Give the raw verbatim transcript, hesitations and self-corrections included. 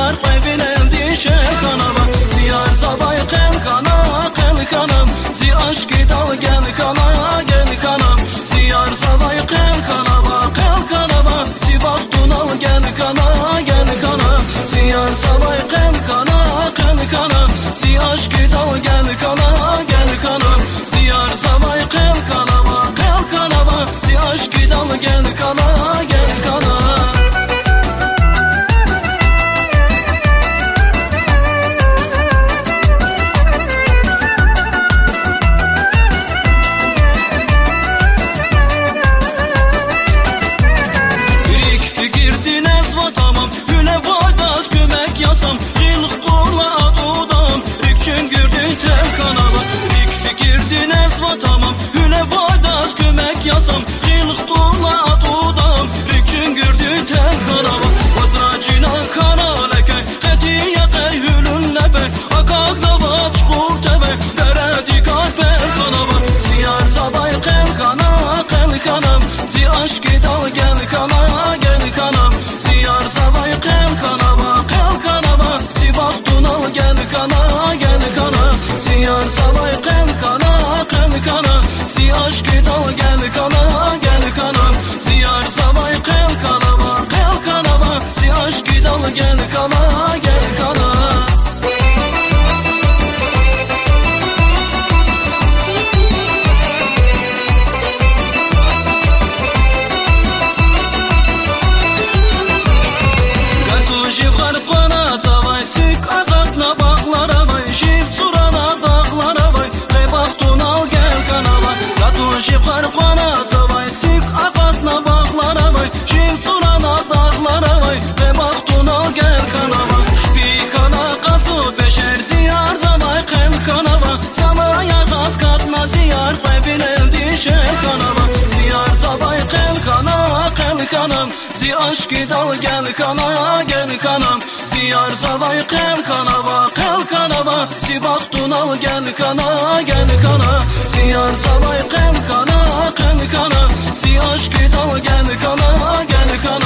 ziyar Kevin dişe kanama ziyar sabay kel kana kel kanam zi aşkı dal gel kana gel kanam ziyar sabay kel kanama kel kanama zi baktun al gel kana gel kana ziyar sabay kel kana kel kana zi aşkı dal gel kana gel kana ziyar sabay kel kanama kel kanama zi aşkı dal gel kana gel kana. Tamam hüne vaydas kömek yasam Yılıq qola adudam Rikçün gürdün tel kanava Rik fikirdin ezva tamam hüne vaydas kömek yasam Yılıq qola adudam Rikçün gürdün tel kanava Vazracina kana leke Qetiye qeyhülün nebe Akak dava çukur tebe Deredi kalper kanava Ziyar sabay qel kana qel kanam Zi aşkı dal gel kana gel kanam Ziyar sabay kel kanama kel kanama zi baktun al gel kana gel kana ziyar sabay kel kana kel kana zi aşkı dal gel kana gel kana ziyar sabay kel kanama kel kanama zi aşkı dal gel kana gel kana. Şif harqana zavay sik aqatna bağlara vay şif surana dağlara vay ve baktun al gel kanava şfi kana qasu beşer ziyar zavay qel kanava samaya qas katma ziyar qevin eldi şer kanava ziyar zavay qel kana qel kanam zi aşkı dal gel kana gel kanam ziyar zavay qel kanava qel kanava zi baktun al gel kana gel kana ziyar zavay qel kana kel kana zi aşkı dal gel kana gel kana